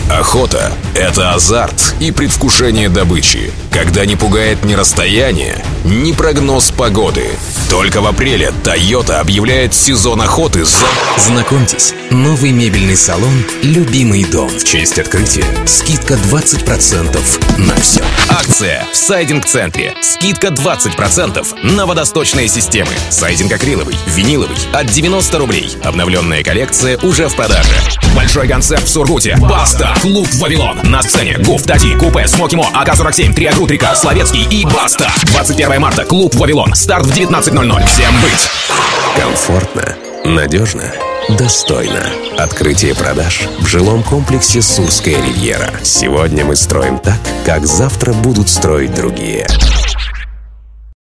Охота – это азарт и предвкушение добычи, когда не пугает ни расстояние, ни прогноз погоды. Только в апреле Toyota объявляет сезон охоты за... Знакомьтесь, новый мебельный салон «Любимый дом». В честь открытия скидка 20% на все. Акция в сайдинг-центре. Скидка 20% на водосточные системы. Сайдинг акриловый, виниловый от 90 рублей. Обновленная коллекция уже в продаже. Большой концерт в Сургуте. Баста. Клуб «Вавилон». На сцене Гуф, Тади, Купе, Смоки Мо, АК-47, Триагрут Река, Словецкий и Баста. 21 марта. Клуб «Вавилон». Старт в 19:00. Всем быть! Комфортно, надежно, достойно. Открытие продаж в жилом комплексе «Сурская ривьера». Сегодня мы строим так, как завтра будут строить другие.